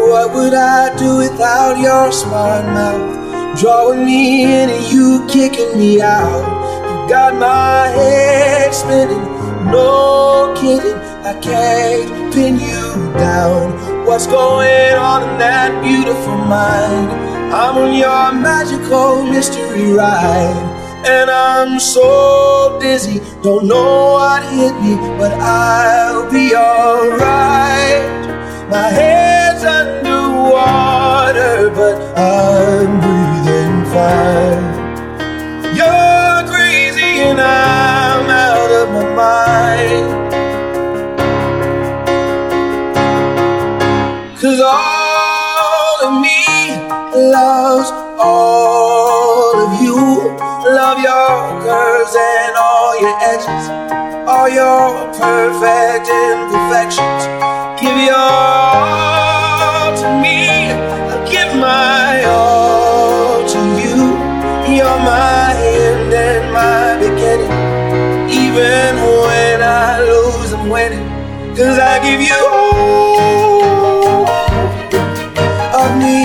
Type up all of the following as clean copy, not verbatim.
What would I do without your smart mouth? Drawing me in and you kicking me out. You got my head spinning, no kidding. I can't pin you down. What's going on in that beautiful mind? I'm on your magical mystery ride. And I'm so dizzy, don't know what hit me, but I'll be alright. My head's underwater, but I'm breathing fine. You're crazy and I'm out of my mind. 'Cause all of me loves all of you. Love your curves and all your edges, all your perfect imperfections. Give your all to me, I'll give my all to you. You're my end and my beginning. Even when I lose, I'm winning. 'Cause I give you all of me,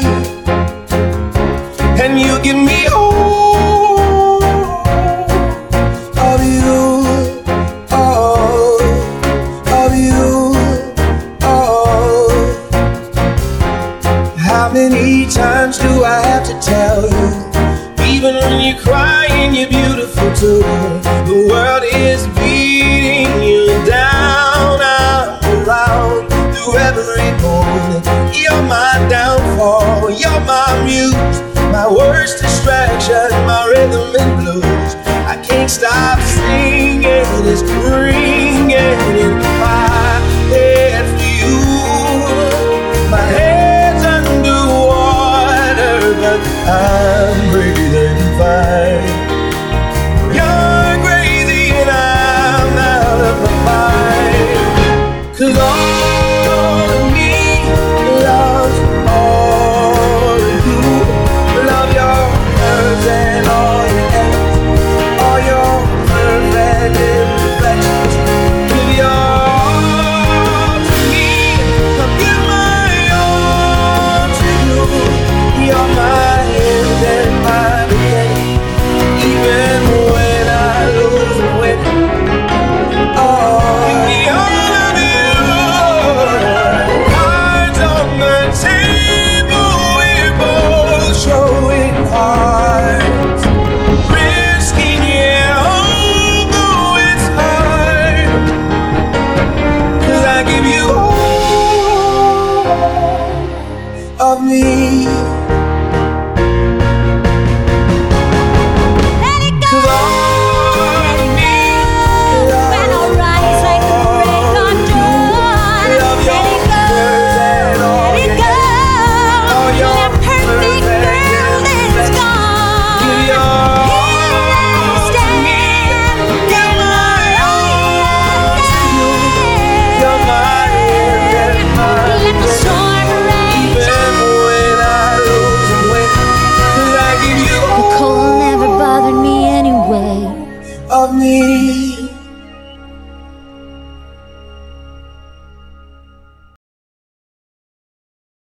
and you give me all of you, all of you, all. How many times do I have to tell you? Even when you're crying, you're beautiful too. The world is beating you down. I'm around through every moment. You're my downfall, you're my muse, my worst distraction, my rhythm and blues. I can't stop singing, it's ringing in my head for you. My head's underwater, but I'm breathing fine. You're crazy and I'm out of my mind. 'Cause all of me loves all of you. Love your curves and all your edges, all your perfect imperfections. Give your all to me, I'll give my all to you. You're my end and my beginning. Even when I lose and win, give me all of you. Cards on the table, we're both showing hearts. Risking it, although it's hard. 'Cause I give you all of me.